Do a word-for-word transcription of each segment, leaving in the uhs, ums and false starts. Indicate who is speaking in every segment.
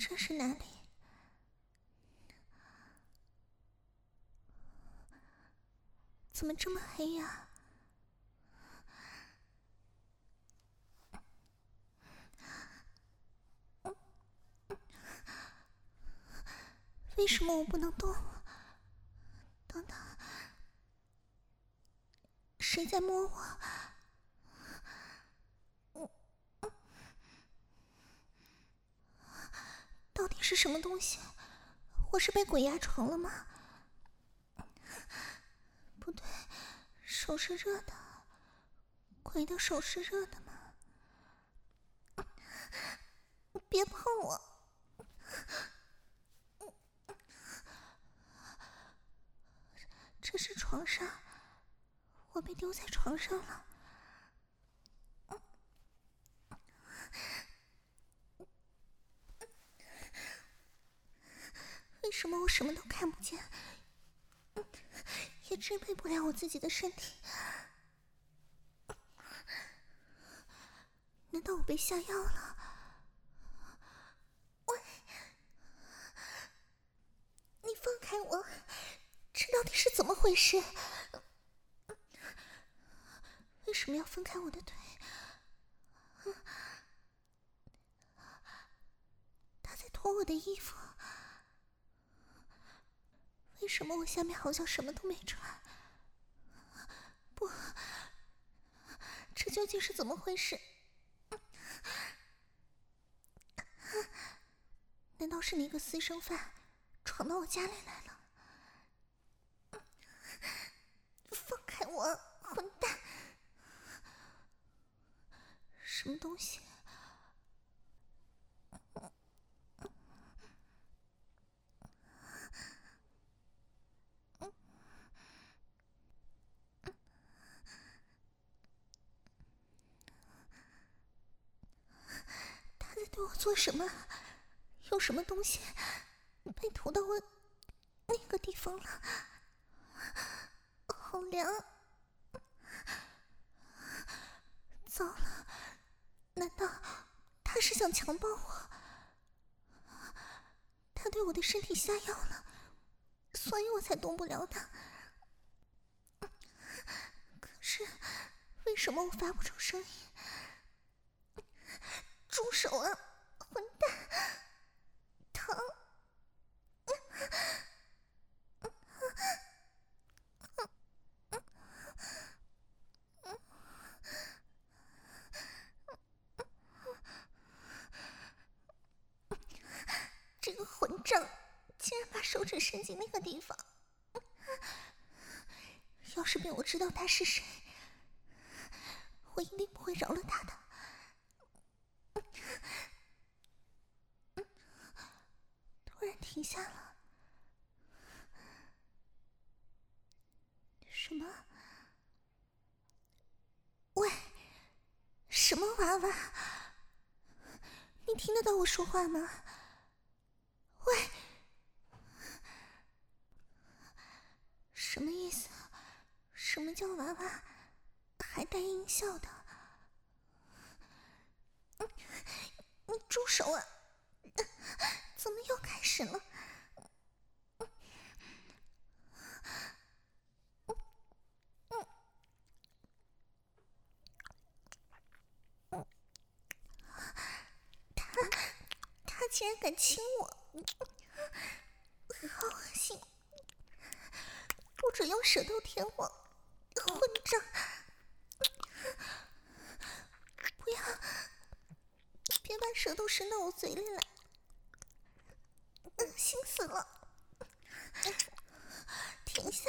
Speaker 1: 这是哪里？怎么这么黑呀？为什么我不能动？等等，谁在摸我？到底是什么东西？我是被鬼压床了吗？不对，手是热的，鬼的手是热的吗？别碰我！这是床上，我被丢在床上了。为什么我什么都看不见，也支配不了我自己的身体？难道我被下药了？喂，你放开我！这到底是怎么回事？为什么要分开我的腿？他在脱我的衣服。为什么我下面好像什么都没穿？不，这究竟是怎么回事？难道是那个私生饭闯到我家里来了？放开我，混蛋！什么东西？他在对我做什么？有什么东西被涂到我那个地方了？好凉！糟了，难道他是想强暴我？他对我的身体下药了，所以我才动不了他。可是为什么我发不出声音？住手啊，混蛋！疼！这个混账竟然把手指伸进那个地方！要是被我知道他是谁，我一定不会饶了他的。突然停下了。什么？喂，什么娃娃？你听得到我说话吗？喂，什么意思？什么叫娃娃还带音效的？你住手啊！怎么又开始了？他他竟然敢亲我，好恶心！不准用舌头舔我，混账！不要，别把舌头伸到我嘴里来，恶心死了！停下！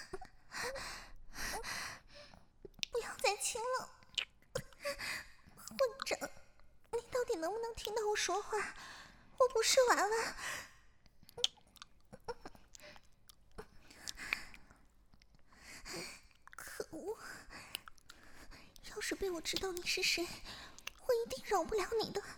Speaker 1: 不要再亲了！混账！你到底能不能听到我说话？我不是娃娃！可恶！要是被我知道你是谁，我一定饶不了你的。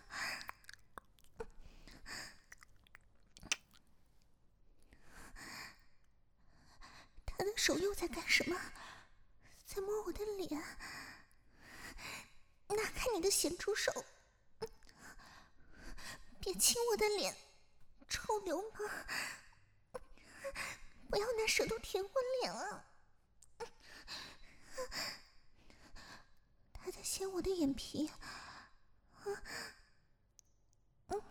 Speaker 1: 他的手又在干什么？在摸我的脸。拿开你的咸猪手！ 别亲我的脸，臭流氓！不要拿舌头舔我脸啊！他在掀我的眼皮，嗯，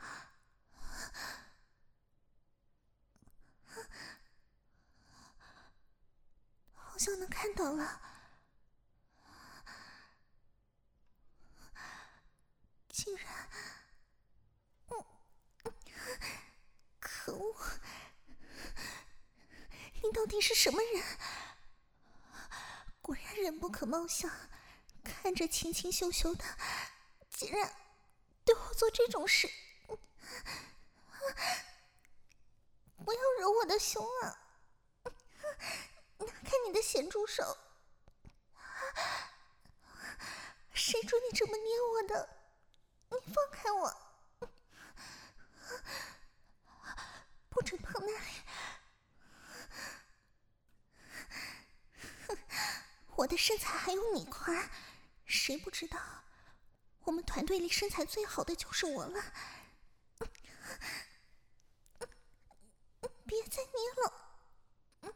Speaker 1: 好像能看到了。竟然，嗯，可恶！你到底是什么人？果然人不可貌相，看着清清秀秀的，竟然对我做这种事！不要揉我的胸啊！拿开你的咸猪手！谁准你这么捏我的？你放开我！不准碰那里！我的身材还有你宽，谁不知道？我们团队里身材最好的就是我了。别再捏了！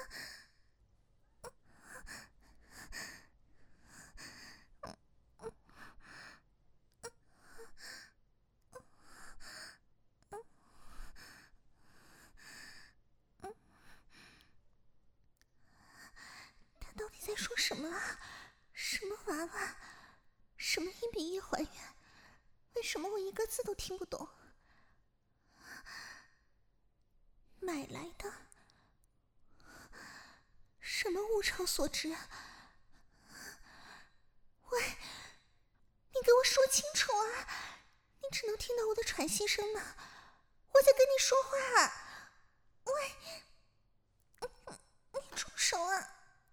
Speaker 1: 他到底在说什么啊？什么娃娃？什么一比一还原？为什么我一个字都听不懂？买来的？什么物超所值？喂，你给我说清楚啊！你只能听到我的喘息声呢，我在跟你说话。喂，你住手啊！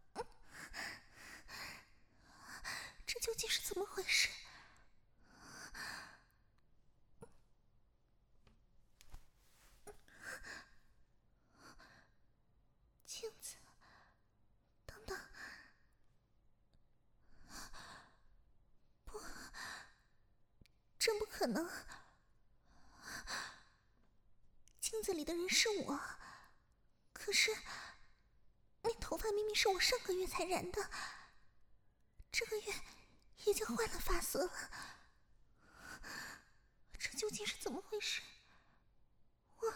Speaker 1: 这究竟是怎么回事？镜子，等等，不，真不可能！镜子里的人是我，可是那头发明明是我上个月才染的，这个月已经换了发色了，这究竟是怎么回事？我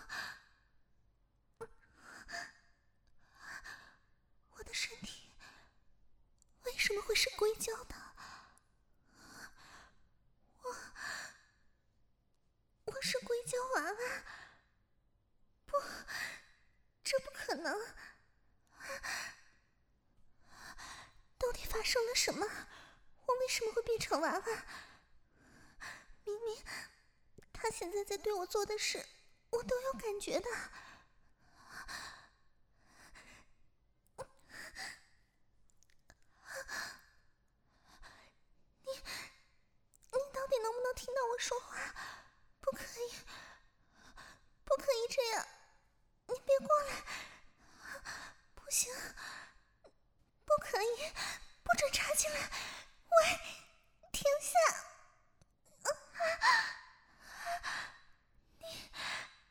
Speaker 1: 我的身体为什么会是硅胶的？我我是硅胶娃娃？不，这不可能！到底发生了什么？我为什么会变成娃娃？明明他现在在对我做的事，我都有感觉的。你，你到底能不能听到我说话？不可以，不可以这样！你别过来！不行，不可以，不准插进来！喂，停下！你，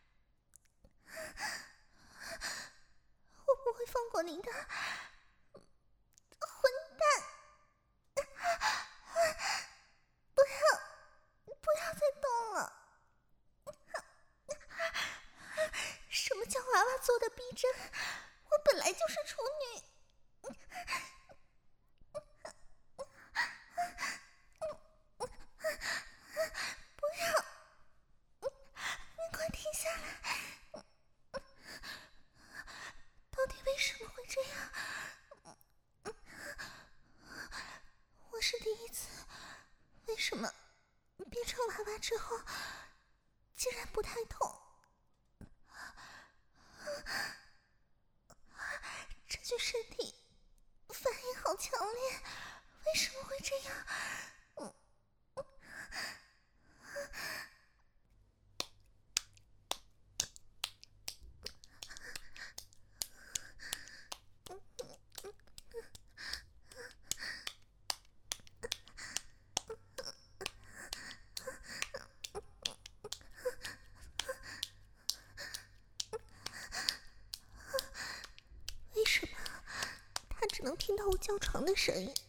Speaker 1: 我不会放过你的，混蛋！不要，不要再动了！什么叫娃娃做的逼真？我本来就是处女。不要！你快停下来！到底为什么会这样？我是第一次，为什么变成娃娃之后竟然不太痛？这具身体反应好强烈，为什么会这样？嗯只能听到我叫床的声音，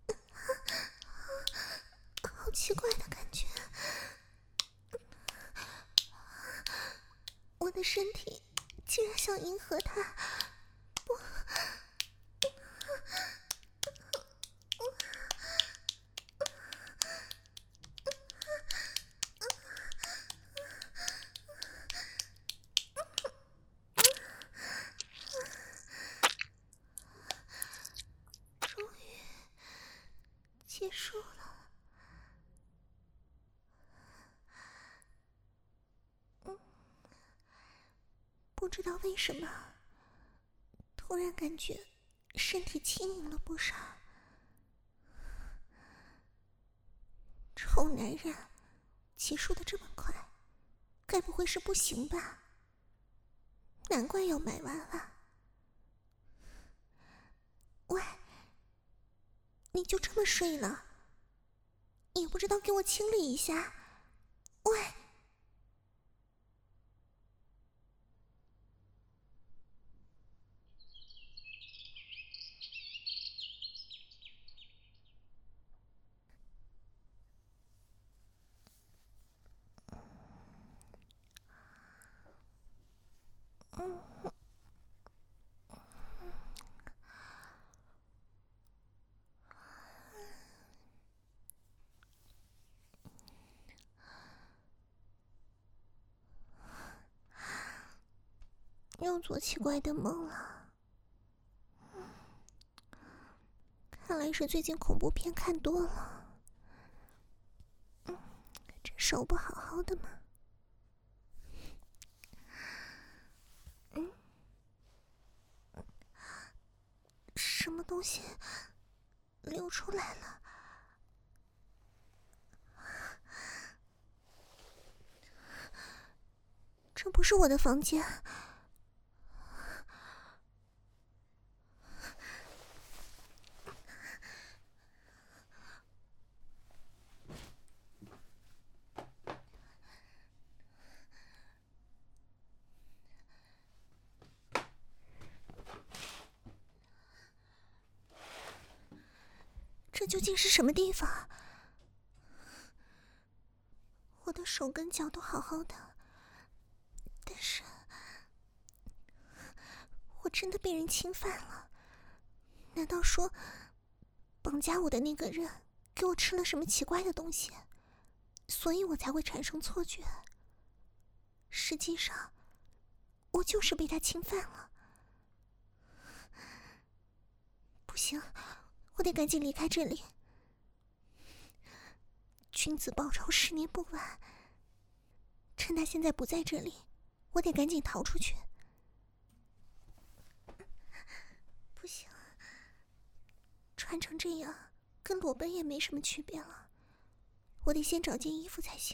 Speaker 1: 好奇怪的感觉。我的身体竟然想迎合他，不，终于结束了。不知道为什么，突然感觉身体轻盈了不少。臭男人，结束的这么快，该不会是不行吧？难怪要买娃娃。喂，你就这么睡了？也不知道给我清理一下？喂！嗯，又做奇怪的梦了。看来是最近恐怖片看多了。嗯，这手不好好的吗？嗯，什么东西流出来了？这不是我的房间。这究竟是什么地方？我的手跟脚都好好的，但是我真的被人侵犯了。难道说绑架我的那个人给我吃了什么奇怪的东西，所以我才会产生错觉？实际上我就是被他侵犯了。不行，我得赶紧离开这里。君子报仇，十年不晚。趁他现在不在这里，我得赶紧逃出去。不行，穿成这样跟裸奔也没什么区别了。我得先找件衣服才行。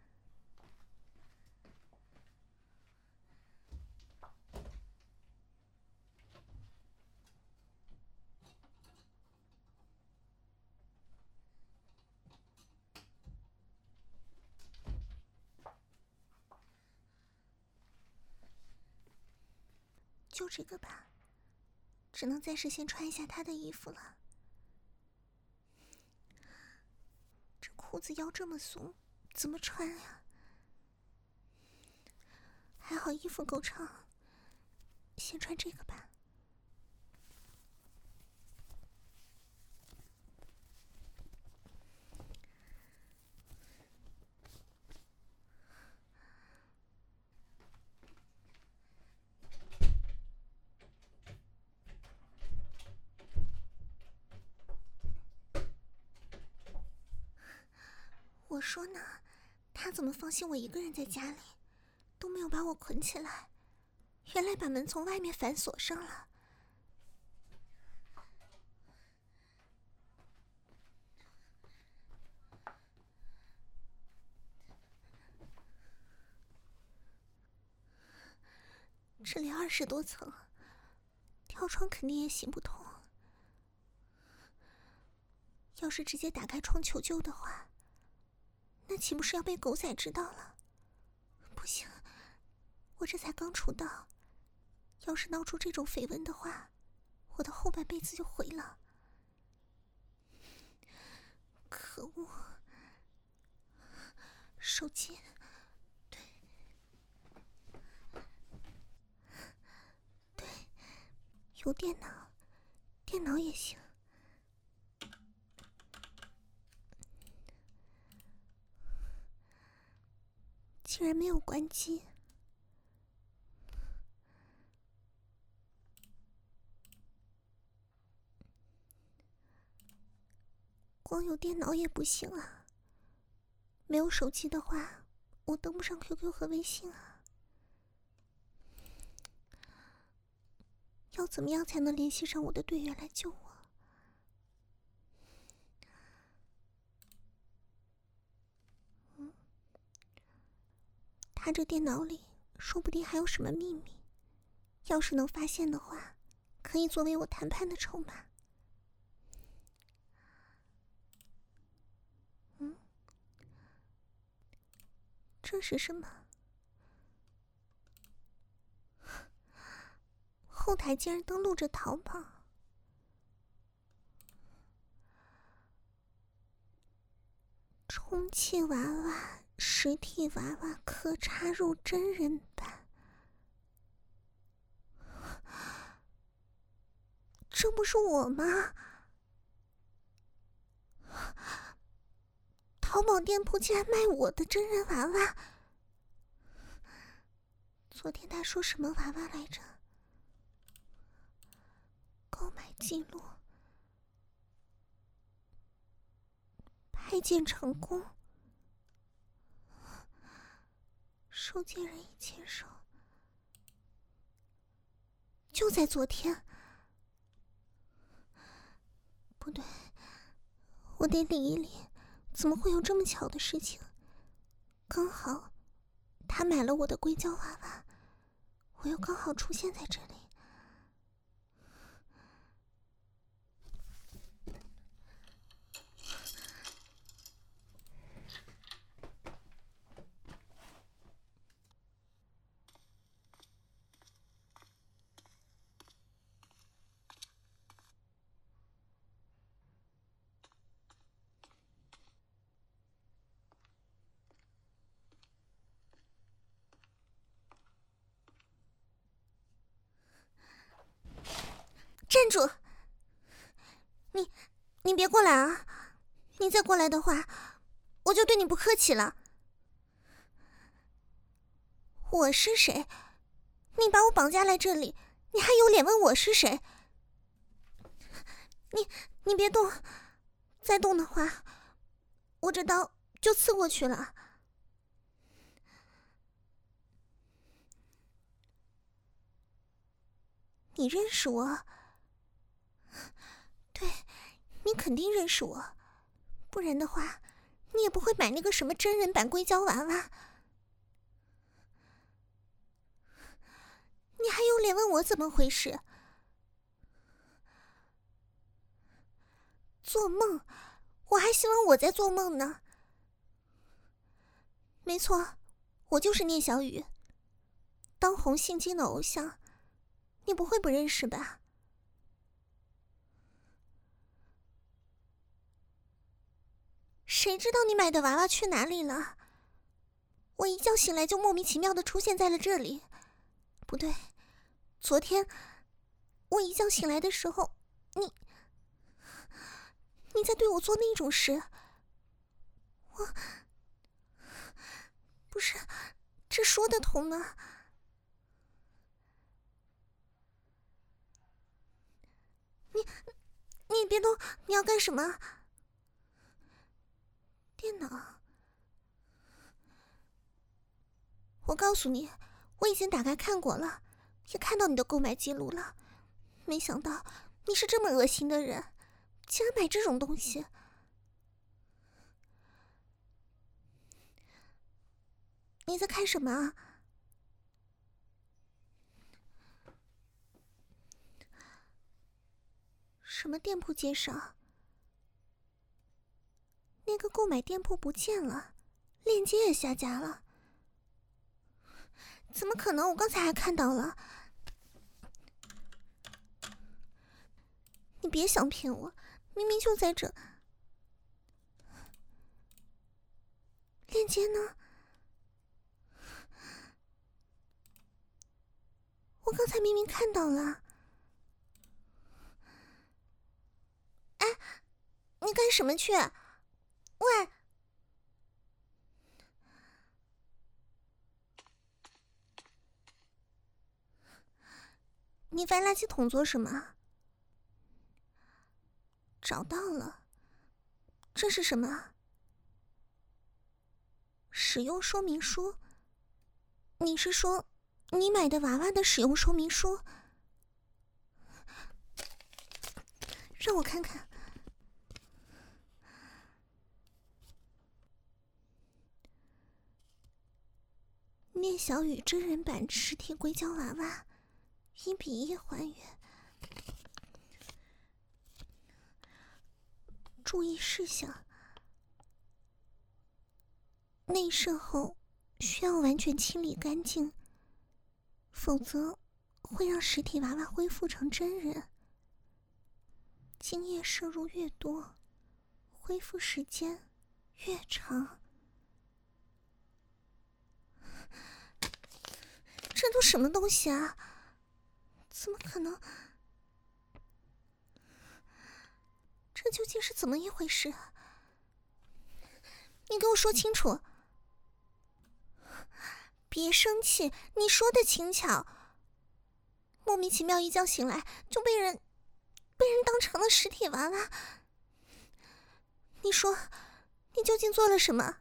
Speaker 1: 就这个吧，只能暂时先穿一下他的衣服了。这裤子腰这么松，怎么穿呀？还好衣服够长，先穿这个吧。我说呢，他怎么放心我一个人在家里，都没有把我捆起来？原来把门从外面反锁上了。这里二十多层，跳窗肯定也行不通。要是直接打开窗求救的话，那岂不是要被狗仔知道了？不行，我这才刚出道，要是闹出这种绯闻的话， 我的后半辈子就毁了。可恶！手机，对，对，有电脑，电脑也行。竟然没有关机。光有电脑也不行啊，没有手机的话，我登不上 Q Q 和微信啊。要怎么样才能联系上我的队员来救我？嗯，他这电脑里说不定还有什么秘密，要是能发现的话，可以作为我谈判的筹码。嗯，这是什么？后台竟然登录着淘宝。充气娃娃，实体娃娃可插入真人版。这不是我吗？淘宝店铺竟然卖我的真人娃娃。昨天他说什么娃娃来着？购买记录，拍件成功，收件人已签收。就在昨天。不对，我得理一理，怎么会有这么巧的事情？刚好他买了我的硅胶娃娃，我又刚好出现在这里。站住！你，你别过来啊！你再过来的话，我就对你不客气了。我是谁？你把我绑架来这里，你还有脸问我是谁？你，你别动！再动的话，我这刀就刺过去了。你认识我？对，你肯定认识我，不然的话，你也不会买那个什么真人版硅胶娃娃。你还有脸问我怎么回事？做梦？我还希望我在做梦呢。没错，我就是聂小雨，当红姓金的偶像，你不会不认识吧？谁知道你买的娃娃去哪里了？我一觉醒来就莫名其妙的出现在了这里。不对，昨天我一觉醒来的时候，你你在对我做那种事。我不是，这说得通吗？你你别动，你要干什么？电脑，我告诉你，我已经打开看过了，也看到你的购买记录了。没想到你是这么恶心的人，竟然买这种东西。你在看什么啊？什么店铺介绍？那个购买店铺不见了，链接也下架了。怎么可能？我刚才还看到了。 你别想骗我，明明就在这。链接呢？我刚才明明看到了。哎，你干什么去？喂！你翻垃圾桶做什么？找到了，这是什么？使用说明书？你是说你买的娃娃的使用说明书？让我看看。聂小雨真人版实体硅胶娃娃，一比一还原。注意事项：内射后需要完全清理干净，否则会让实体娃娃恢复成真人。精液摄入越多，恢复时间越长。这都什么东西啊？怎么可能？这究竟是怎么一回事啊？你给我说清楚！别生气，你说的轻巧。莫名其妙一觉醒来就被人被人当成了实体娃娃。你说，你究竟做了什么？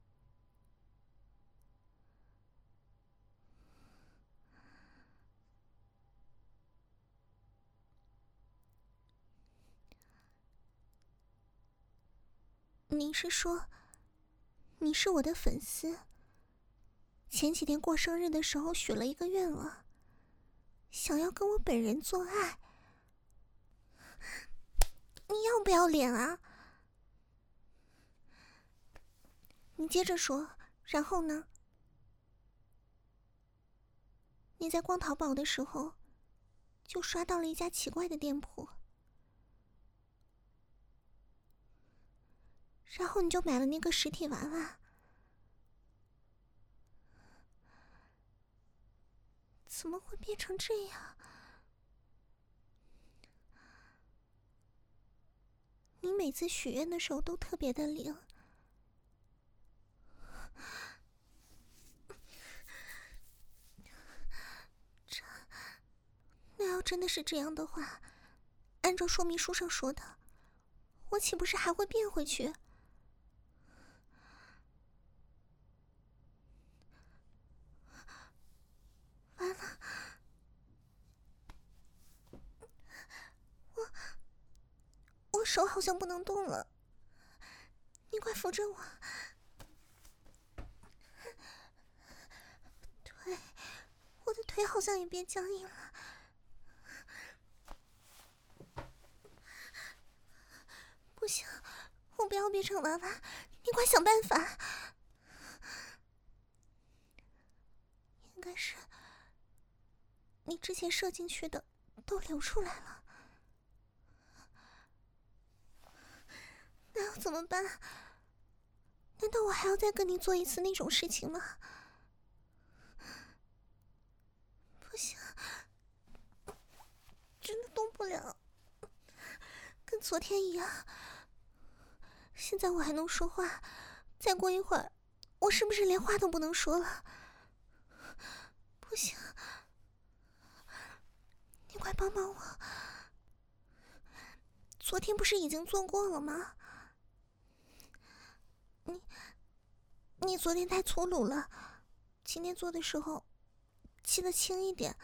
Speaker 1: 你是说，你是我的粉丝？前几天过生日的时候许了一个愿望，想要跟我本人做爱。你要不要脸啊？你接着说，然后呢？你在逛淘宝的时候，就刷到了一家奇怪的店铺，然后你就买了那个实体娃娃。怎么会变成这样？你每次许愿的时候都特别的灵。这，那要真的是这样的话，按照说明书上说的，我岂不是还会变回去？完了，我我手好像不能动了，你快扶着我。腿，我的腿好像也变僵硬了。不行，我不要变成娃娃，你快想办法。应该是你之前射进去的都流出来了，那要怎么办？难道我还要再跟你做一次那种事情吗？不行，真的动不了，跟昨天一样。现在我还能说话，再过一会儿，我是不是连话都不能说了？不行，你快帮帮我！昨天不是已经做过了吗？你，你昨天太粗鲁了，今天做的时候，记得轻一点。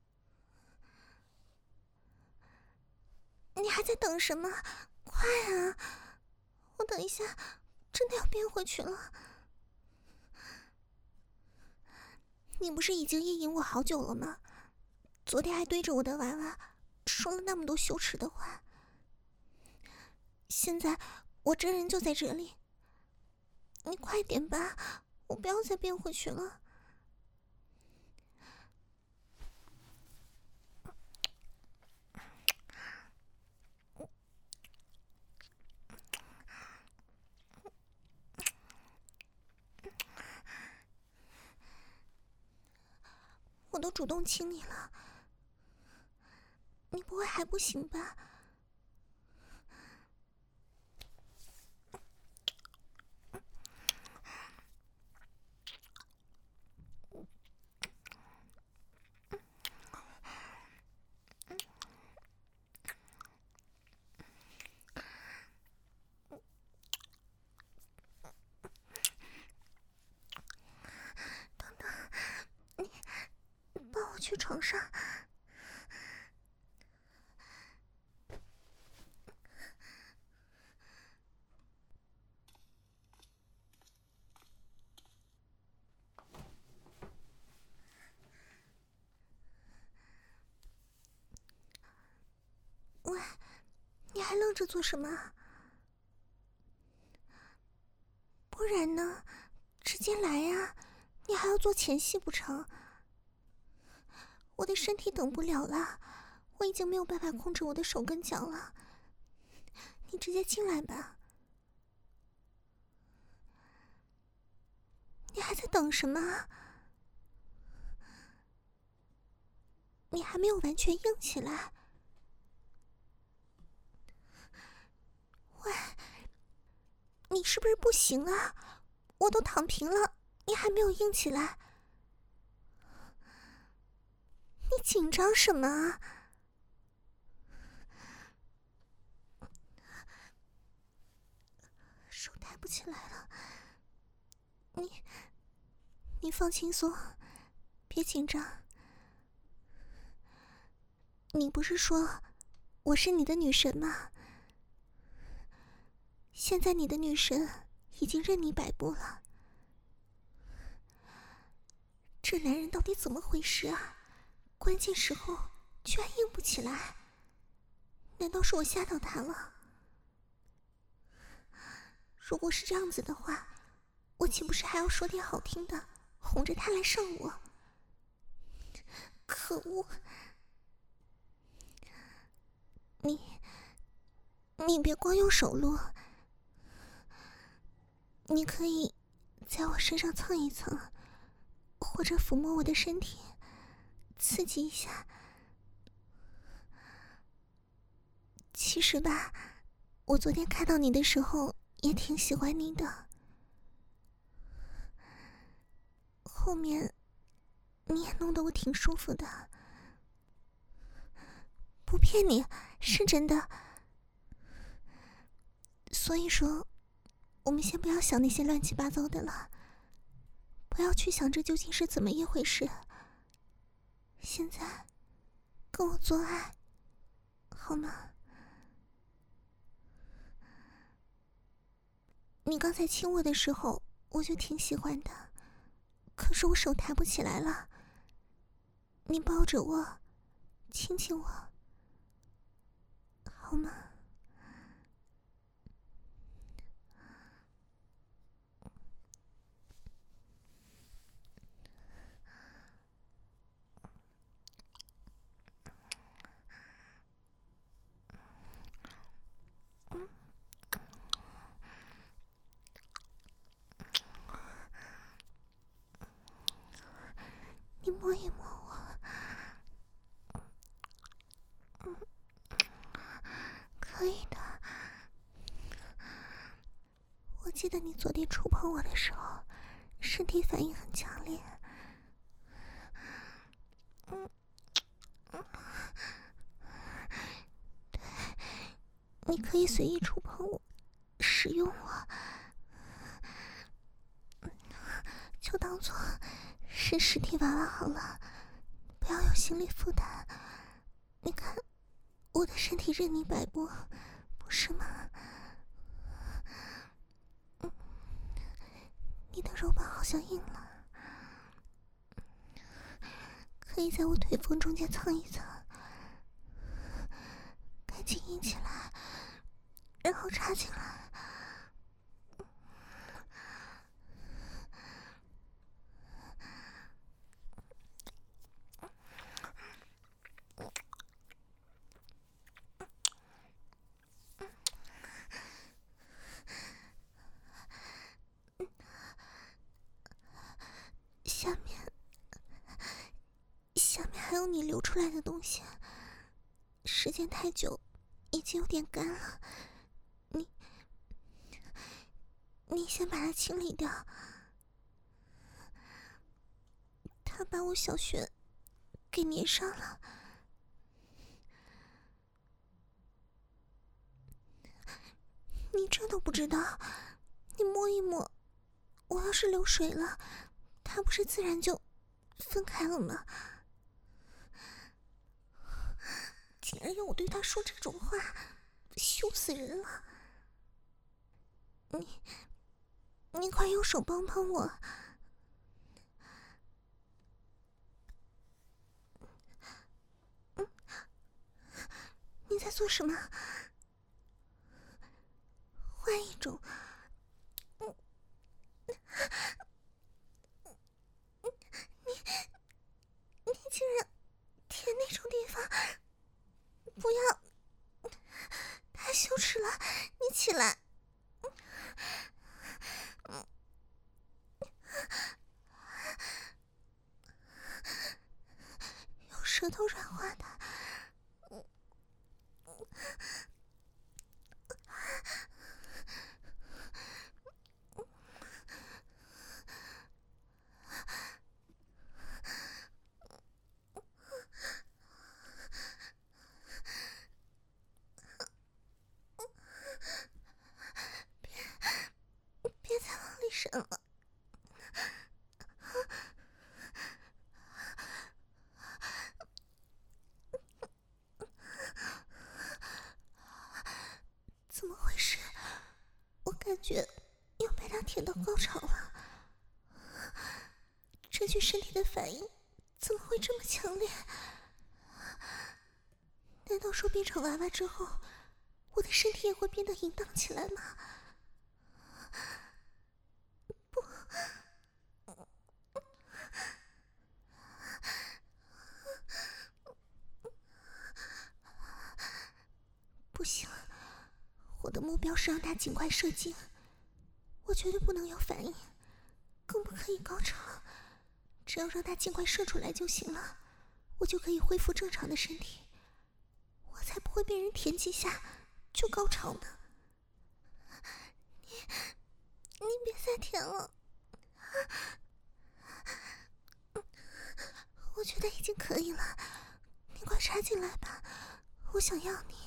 Speaker 1: 你还在等什么？快啊！我等一下真的要变回去了。你不是已经意淫我好久了吗？昨天还对着我的娃娃说了那么多羞耻的话。现在我真人就在这里，你快点吧，我不要再变回去了。 主动亲你了，你不会还不行吧？抱我去床上。喂，你还愣着做什么？不然呢？直接来呀！你还要做前戏不成？我的身体等不了了，我已经没有办法控制我的手跟脚了。你直接进来吧。你还在等什么？你还没有完全硬起来。喂，你是不是不行啊？我都躺平了，你还没有硬起来？你紧张什么啊？手抬不起来了。你，你放轻松，别紧张。你不是说我是你的女神吗？现在你的女神已经任你摆布了。这男人到底怎么回事啊？关键时候居然硬不起来，难道是我吓到他了？如果是这样子的话，我岂不是还要说点好听的，哄着他来上我？可恶！你，你别光用手撸，你可以在我身上蹭一蹭，或者抚摸我的身体，刺激一下。其实吧，我昨天看到你的时候也挺喜欢你的。后面你也弄得我挺舒服的，不骗你，是真的。所以说，我们先不要想那些乱七八糟的了，不要去想这究竟是怎么一回事。现在跟我做爱好吗？你刚才亲我的时候我就挺喜欢的，可是我手抬不起来了。你抱着我，亲亲我好吗？你摸一摸我。嗯，可以的。我记得你昨天触碰我的时候，身体反应很强烈。嗯，对，你可以随意触碰我，使用我，就当做是实体娃娃好了，不要有心理负担。你看，我的身体任你摆布，不是吗？嗯，你的肉棒好像硬了，可以在我腿缝中间蹭一蹭，赶紧硬起来，然后插进来。下你流出来的东西，时间太久，已经有点干了。你，你先把它清理掉。他把我小穴给粘上了。你这都不知道？你摸一摸，我要是流水了，它不是自然就分开了吗？竟然让我对他说这种话，羞死人了！你，你快用手帮帮我！嗯，你在做什么？换一种。嗯，你，你竟然舔那种地方！不要，太羞耻了！你起来。嗯，用舌头软化它。嗯，别再往里伸了。怎么回事？我感觉要被他舔到高潮了。这具身体的反应怎么会这么强烈？难道说变成娃娃之后，我的身体也会变得淫荡起来吗？不，不行，我的目标是让他尽快射精，我绝对不能有反应，更不可以高潮，只要让他尽快射出来就行了，我就可以恢复正常的身体，我才不会被人舔几下就高潮呢。你，你别再舔了，我觉得已经可以了，你快插进来吧，我想要你。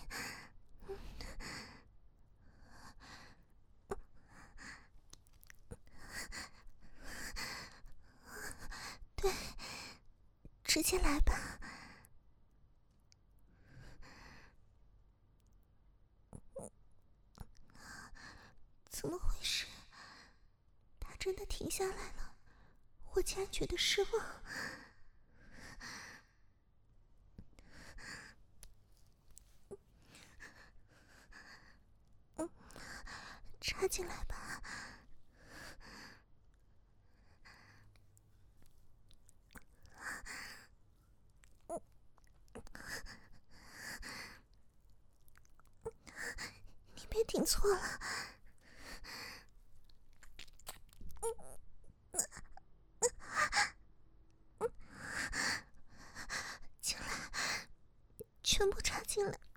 Speaker 1: 对，直接来吧。怎么回事？他真的停下来了，我竟然觉得失望。嗯，插进来吧。你别顶错了。进来，全部插进来。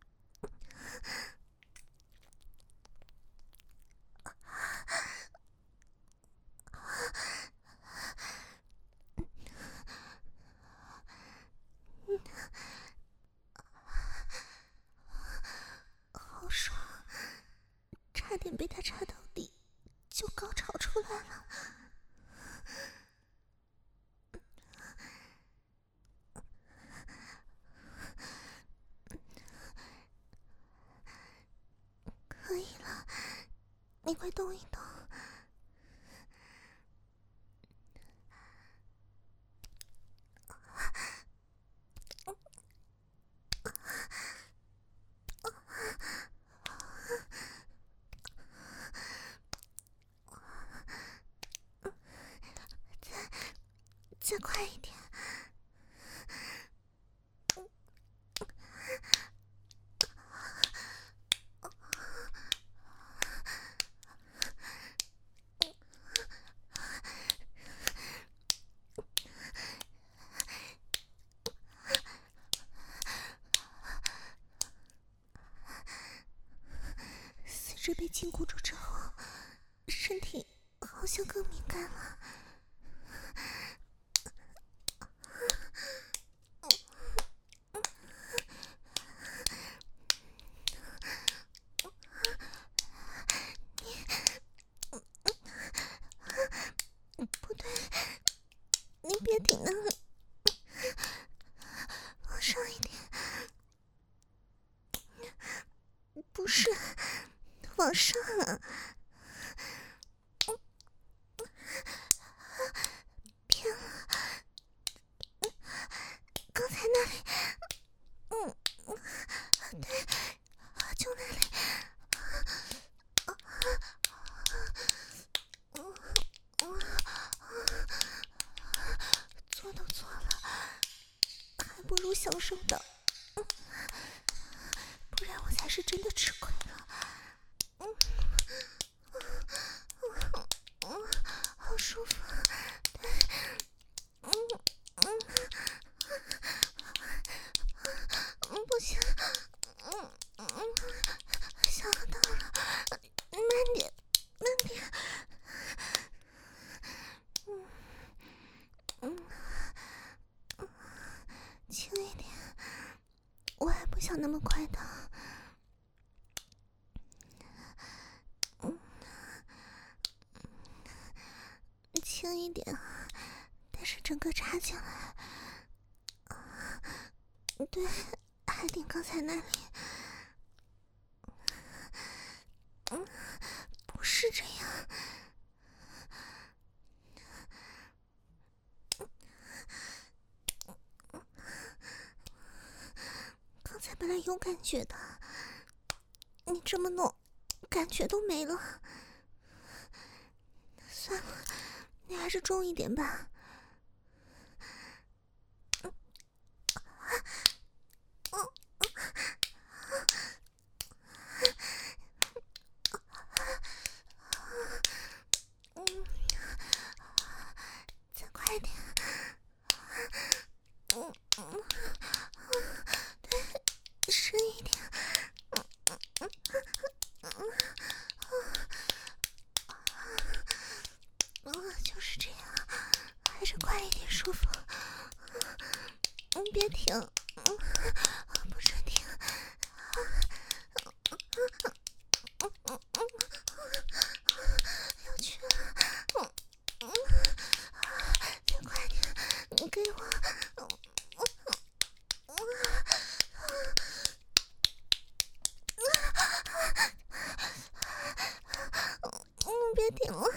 Speaker 1: 好爽，差点被他插到底，就高潮出来了。可以了，你快动一动。再快一点。 直被禁锢住之后，身体好像更敏感了。你不对，你别顶那里，往上一点。不是，往上啊！偏了，刚才那里，嗯，对，就那里。做都做了，还不如享受的，不然我才是真的吃亏了。嗯，好舒服，对，嗯嗯嗯，不行，嗯嗯，想到了，慢点，慢点，嗯嗯嗯，轻一点，我还不想那么快的。轻一点，但是整个插进来。对，还顶刚才那里。嗯，不是这样。刚才本来有感觉的，你这么弄，感觉都没了。算了，你还是重一点吧。嗯，嗯，嗯，再快点。嗯嗯，对，深一点。嗯嗯嗯嗯嗯，就是这样，还是快一点舒服。嗯，别停，嗯，不准停。嗯嗯嗯，要去了。嗯嗯，再快点，你给我。嗯嗯嗯，别停了。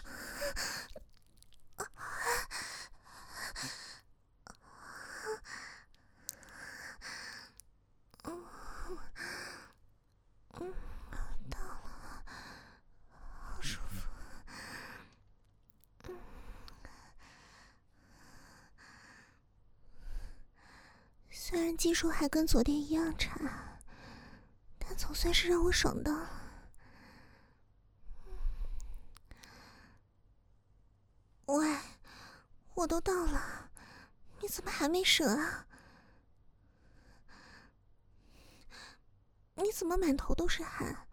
Speaker 1: 嗯嗯，到了，好舒服。嗯，虽然技术还跟昨天一样差，但总算是让我爽到了。喂，我都到了，你怎么还没射啊？你怎么满头都是汗？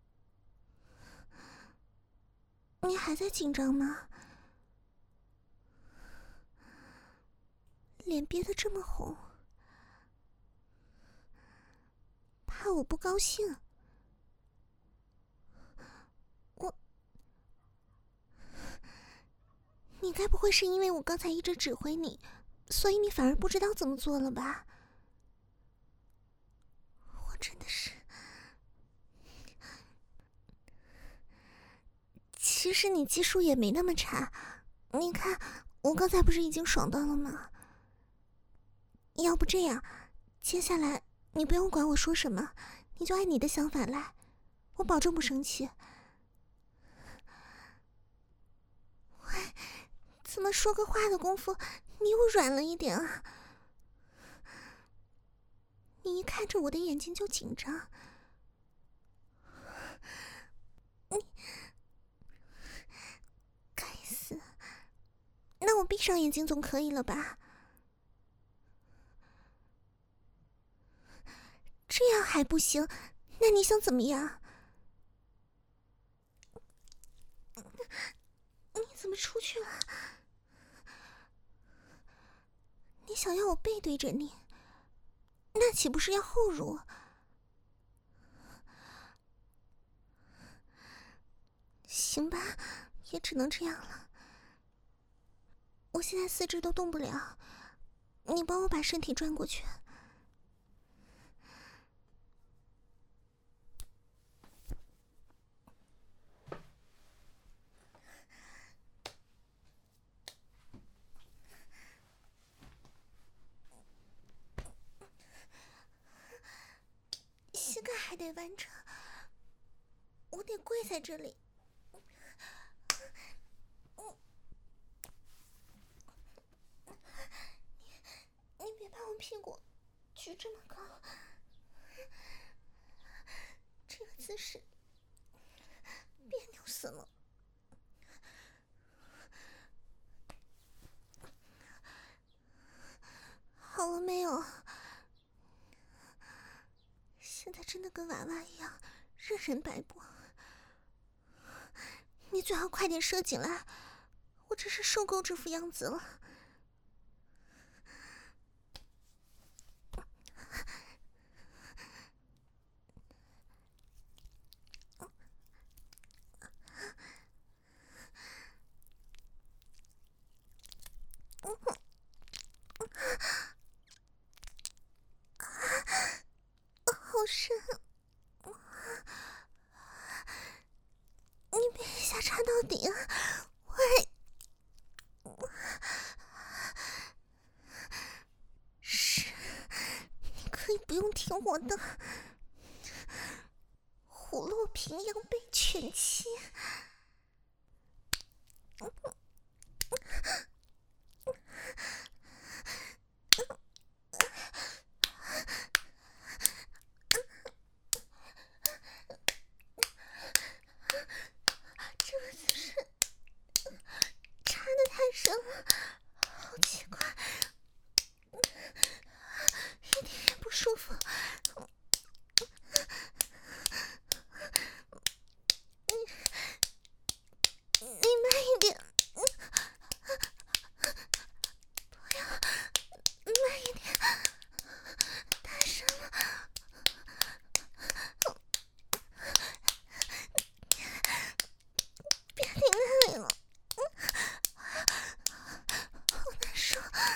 Speaker 1: 你还在紧张吗？脸憋得这么红，怕我不高兴？我，你该不会是因为我刚才一直指挥你，所以你反而不知道怎么做了吧？我真的是……其实你技术也没那么差，你看我刚才不是已经爽到了吗？要不这样，接下来你不用管我说什么，你就按你的想法来，我保证不生气。喂，怎么说个话的功夫，你又软了一点啊？你一看着我的眼睛就紧张，你该死！那我闭上眼睛总可以了吧？这样还不行，那你想怎么样？ 怎么出去了？你想要我背对着你，那岂不是要后辱？行吧，也只能这样了。我现在四肢都动不了，你帮我把身体转过去。膝盖还得弯着，我得跪在这里。你你别把我屁股举这么高，这个姿势别扭死了。好了没有？现在真的跟娃娃一样，任人摆布。你最好快点射进来，我真是受够这副样子了。好深，你别一下插到底啊！喂，是，你可以不用听我的。虎落平阳被犬欺。这个姿势插得太深了，好奇怪，一点也不舒服。你你慢一点，不要，慢一点，太深了。别停那里了，好难受。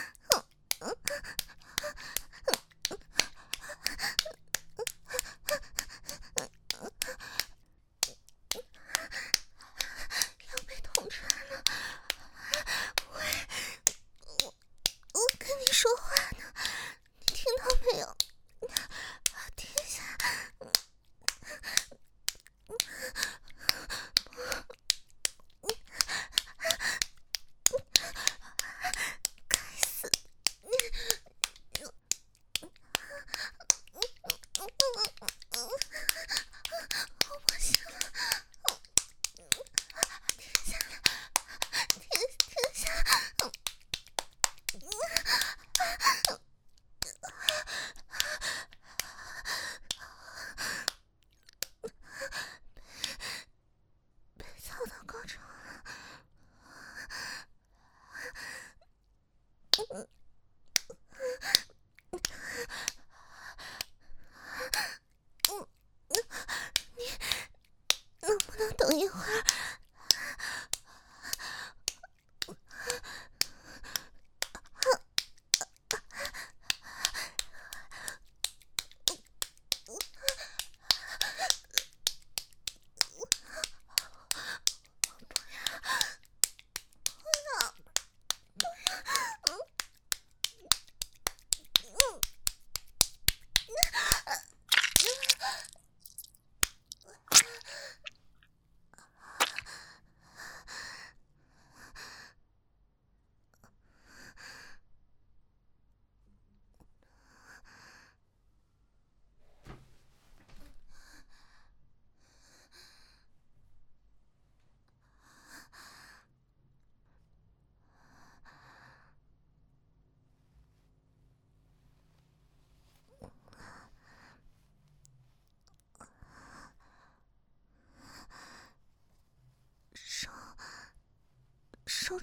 Speaker 1: 要被捅出来了。喂，我我跟你说话呢，你听到没有？停下！该死！我不行了，停下来，停停下！被操到高潮了。嗯嗯，你能不能等一会儿？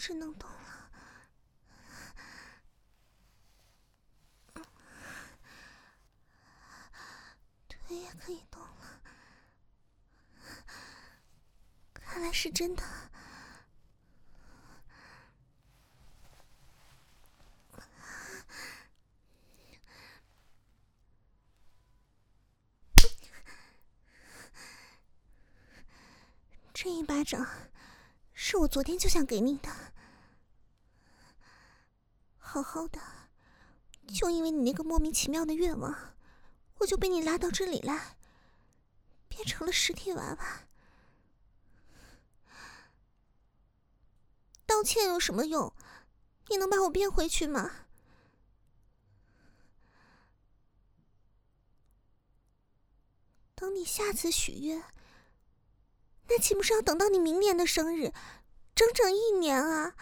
Speaker 1: 肢能动了，腿也可以动了，看来是真的。这一巴掌是我昨天就想给你的，好好的，就因为你那个莫名其妙的愿望，我就被你拉到这里来，变成了实体娃娃。道歉有什么用？你能把我变回去吗？等你下次许愿，那岂不是要等到你明年的生日，整整一年啊！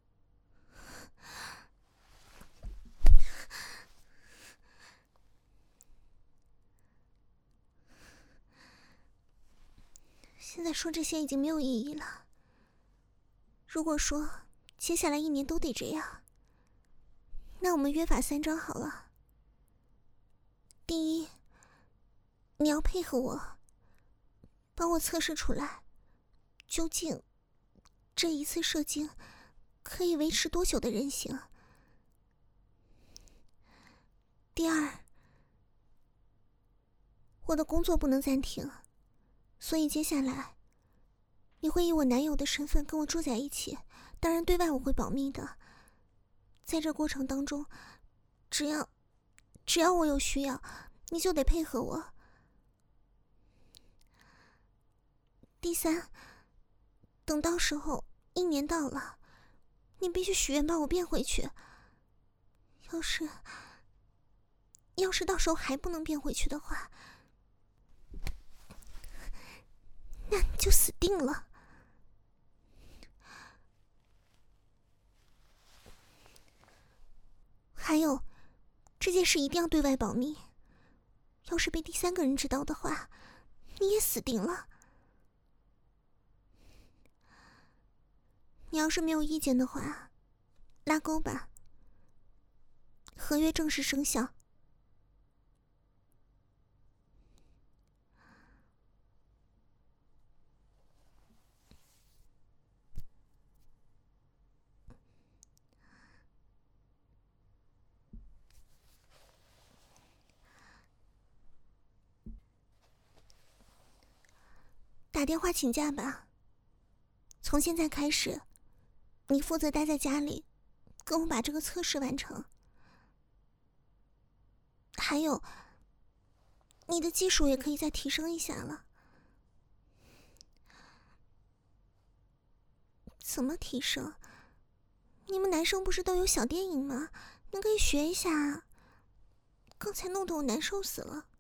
Speaker 1: 现在说这些已经没有意义了。如果说接下来一年都得这样，那我们约法三章好了。第一，你要配合我，帮我测试出来，究竟这一次射精可以维持多久的人形。第二，我的工作不能暂停，所以接下来你会以我男友的身份跟我住在一起，当然对外我会保密的。在这过程当中，只要只要我有需要，你就得配合我。第三，等到时候一年到了，你必须许愿把我变回去。要是要是到时候还不能变回去的话，那你就死定了。还有，这件事一定要对外保密，要是被第三个人知道的话，你也死定了。你要是没有意见的话，拉钩吧，合约正式生效。打电话请假吧，从现在开始，你负责待在家里，跟我把这个测试完成。还有，你的技术也可以再提升一下了。怎么提升？你们男生不是都有小电影吗？你可以学一下啊。刚才弄得我难受死了。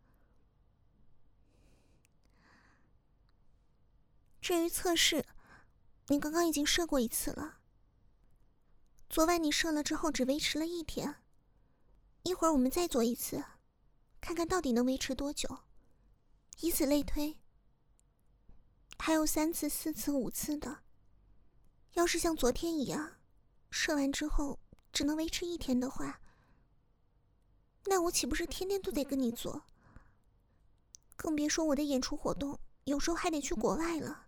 Speaker 1: 至于测试，你刚刚已经射过一次了。昨晚你射了之后只维持了一天，一会儿我们再做一次，看看到底能维持多久，以此类推。还有三次、四次、五次的。要是像昨天一样，射完之后只能维持一天的话，那我岂不是天天都得跟你做？更别说我的演出活动，有时候还得去国外了。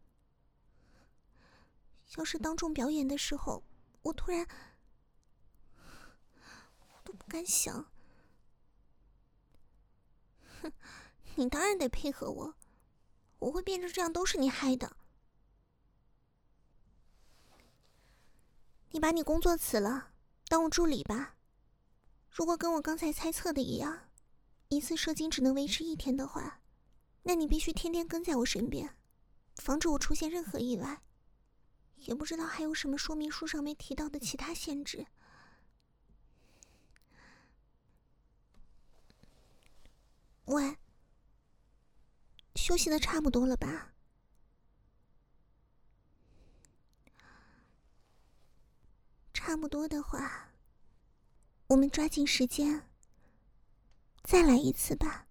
Speaker 1: 要是当众表演的时候，我突然，我都不敢想。哼，你当然得配合我，我会变成这样都是你害的。你把你工作辞了，当我助理吧。如果跟我刚才猜测的一样，一次射精只能维持一天的话，那你必须天天跟在我身边，防止我出现任何意外。也不知道还有什么说明书上没提到的其他限制。喂，休息的差不多了吧？差不多的话，我们抓紧时间，再来一次吧。